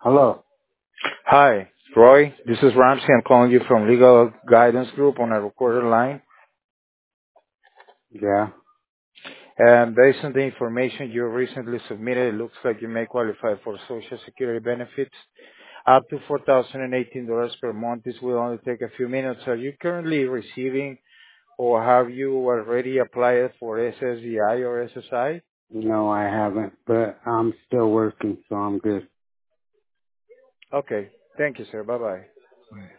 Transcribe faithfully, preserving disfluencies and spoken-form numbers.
Hello. Hi, Roy. This is Ramsey. I'm calling you from Legal Guidance Group on a recorded line. Yeah. And based on the information you recently submitted, it looks like you may qualify for Social Security benefits up to four thousand eighteen dollars per month. This will only take a few minutes. Are you currently receiving or have you already applied for S S D I or S S I? No, I haven't, but I'm still working, so I'm good. Okay. Thank you, sir. Bye-bye.